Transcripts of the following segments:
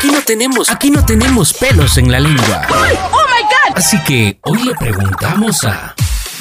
Aquí no tenemos pelos en la lengua. ¡Oh, my God! Así que hoy le preguntamos a...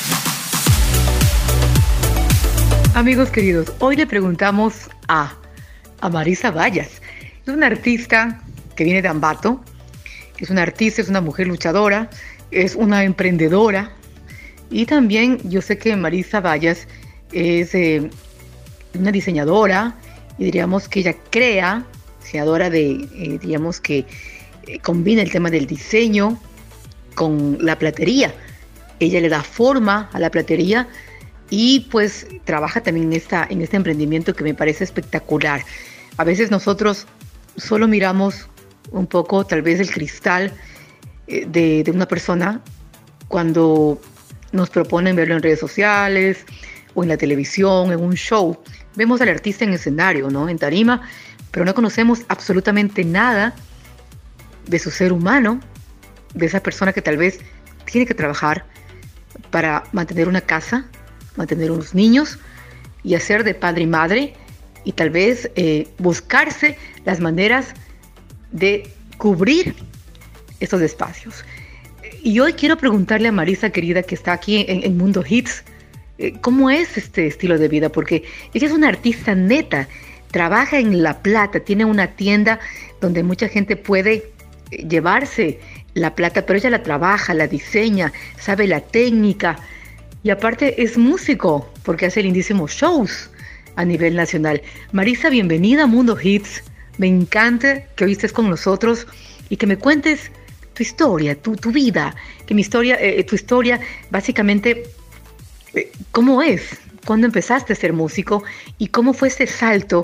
Amigos queridos, hoy le preguntamos a Marisa Vallas. Es una artista que viene de Ambato. Es una artista, es una mujer luchadora, es una emprendedora. Y también yo sé que Marisa Vallas es una diseñadora, y diríamos que ella crea, diseñadora diríamos que combina el tema del diseño con la platería. Ella le da forma a la platería y pues trabaja también en este emprendimiento que me parece espectacular. A veces nosotros solo miramos un poco tal vez el cristal de una persona cuando nos proponen verlo en redes sociales o en la televisión, en un show. Vemos al artista en escenario, ¿no? En tarima, pero no conocemos absolutamente nada de su ser humano, de esa persona que tal vez tiene que trabajar para mantener una casa, mantener unos niños y hacer de padre y madre, y tal vez buscarse las maneras de cubrir estos espacios. Y hoy quiero preguntarle a Marisa, querida, que está aquí en Mundo Hits, ¿cómo es este estilo de vida? Porque ella es una artista neta, trabaja en La Plata, tiene una tienda donde mucha gente puede llevarse la plata, pero ella la trabaja, la diseña, sabe la técnica y aparte es músico porque hace lindísimos shows a nivel nacional. Marisa, bienvenida a Mundo Hits. Me encanta que hoy estés con nosotros y que me cuentes tu historia, tu vida, que tu historia básicamente, ¿cómo es? ¿Cuándo empezaste a ser músico? ¿Y cómo fue ese salto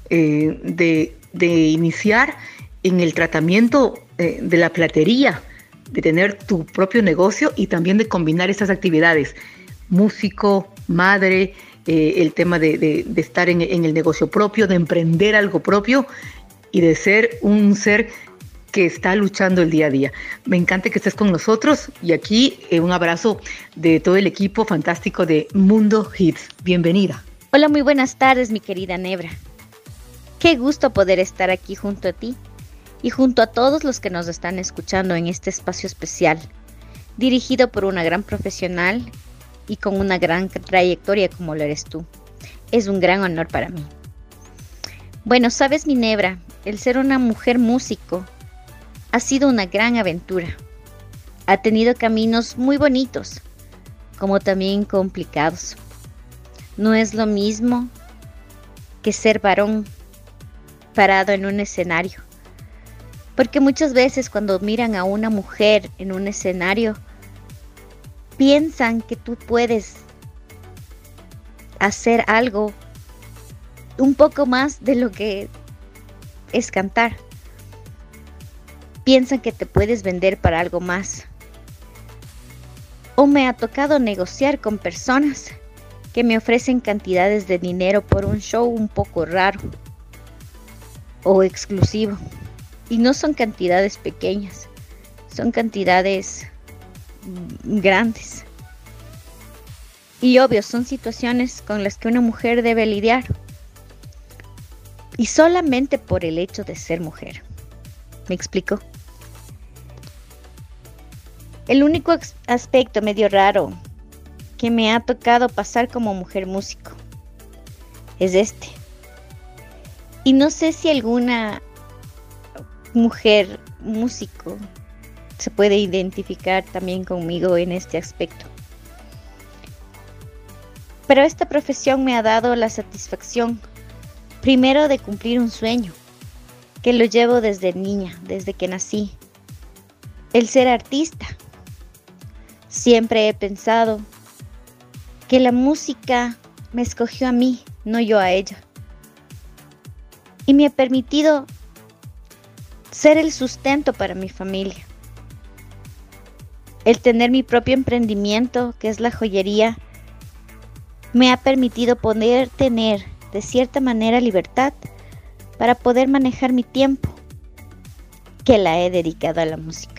de iniciar en el tratamiento de la platería, de tener tu propio negocio y también de combinar estas actividades? Músico, madre, el tema de estar en el negocio propio, de emprender algo propio y de ser un ser que está luchando el día a día. Me encanta que estés con nosotros y aquí un abrazo de todo el equipo fantástico de Mundo Hits. Bienvenida. Hola, muy buenas tardes, mi querida Nebra. Qué gusto poder estar aquí junto a ti y junto a todos los que nos están escuchando en este espacio especial, dirigido por una gran profesional y con una gran trayectoria como lo eres tú. Es un gran honor para mí. Bueno, sabes, mi Nebra, el ser una mujer músico ha sido una gran aventura. Ha tenido caminos muy bonitos, como también complicados. No es lo mismo que ser varón parado en un escenario, porque muchas veces cuando miran a una mujer en un escenario, piensan que tú puedes hacer algo un poco más de lo que es cantar. Piensan que te puedes vender para algo más. O me ha tocado negociar con personas que me ofrecen cantidades de dinero por un show un poco raro o exclusivo. Y no son cantidades pequeñas, son cantidades grandes. Y obvio, son situaciones con las que una mujer debe lidiar. Y solamente por el hecho de ser mujer. ¿Me explico? El único aspecto medio raro que me ha tocado pasar como mujer músico es este. Y no sé si alguna mujer músico se puede identificar también conmigo en este aspecto. Pero esta profesión me ha dado la satisfacción, primero, de cumplir un sueño, que lo llevo desde niña, desde que nací. El ser artista. Siempre he pensado que la música me escogió a mí, no yo a ella. Y me ha permitido ser el sustento para mi familia. El tener mi propio emprendimiento, que es la joyería, me ha permitido poder tener de cierta manera libertad para poder manejar mi tiempo, que la he dedicado a la música.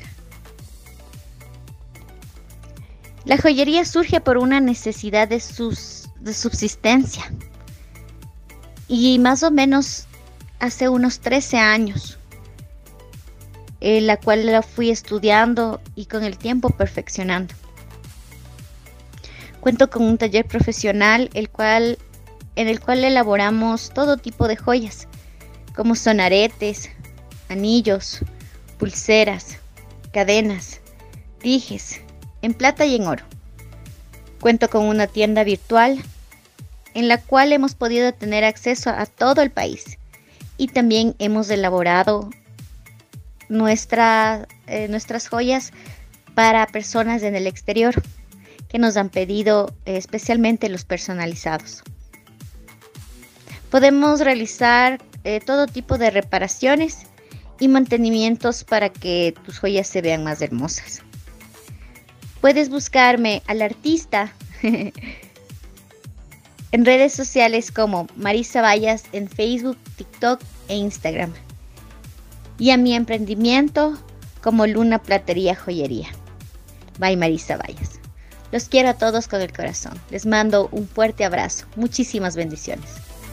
La joyería surge por una necesidad de subsistencia. Y más o menos hace unos 13 años la cual la fui estudiando y con el tiempo perfeccionando. Cuento con un taller profesional en el cual elaboramos todo tipo de joyas, como son aretes, anillos, pulseras, cadenas, dijes, en plata y en oro. Cuento con una tienda virtual en la cual hemos podido tener acceso a todo el país y también hemos elaborado nuestras joyas para personas en el exterior que nos han pedido especialmente los personalizados. Podemos realizar todo tipo de reparaciones y mantenimientos para que tus joyas se vean más hermosas. Puedes buscarme al artista en redes sociales como Marisa Vallas en Facebook, TikTok e Instagram. Y a mi emprendimiento como Luna Platería Joyería. Bye Marisa Vallas. Los quiero a todos con el corazón. Les mando un fuerte abrazo. Muchísimas bendiciones.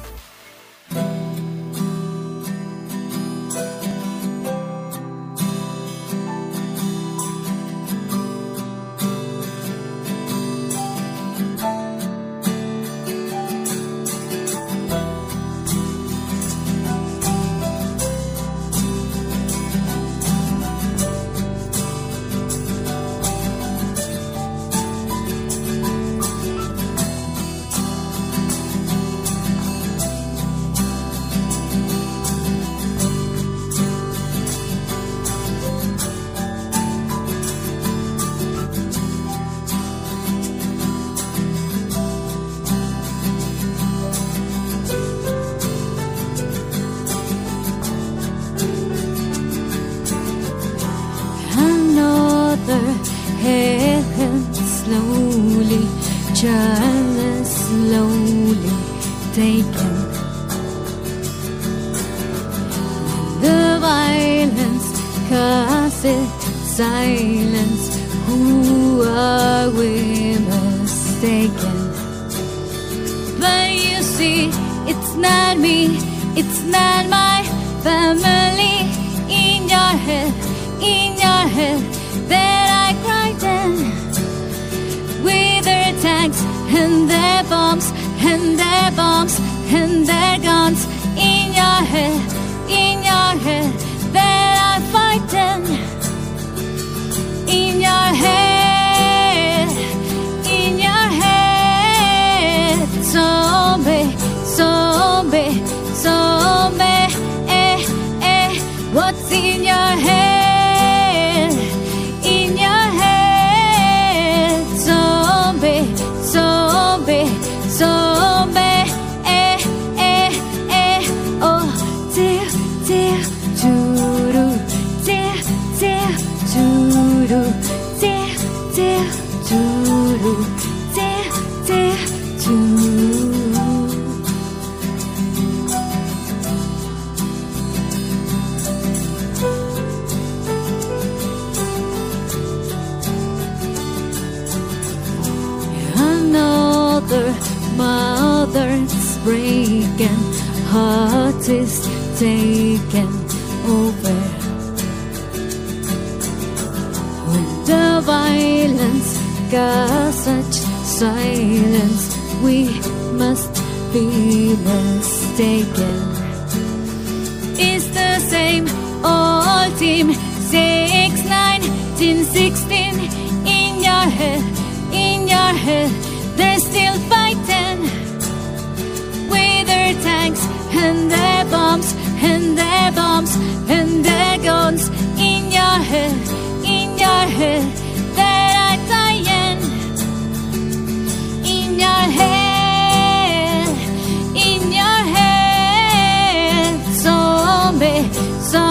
Hand slowly, child slowly taken. The violence causes silence. Who are we mistaken? But you see, it's not me, it's not my family. In your head, that I cried then. With their tanks and their bombs and their bombs and their guns. In your head, that I fight then. In your head, zombie, zombie, zombie, what's in your head? Zombie, zombie, oh, dear, dear, doo-doo, dear, dear, doo-doo, dear, dear, doo-doo, dear, dear, doo-doo. Mother's breaking, heart is taken over. When the violence got such silence, we must be mistaken. It's the same old team, 6-9-16. In your head, they're still fighting with their tanks and their bombs and their bombs and their guns. In your head, that I dying. In your head, zombie, zombie.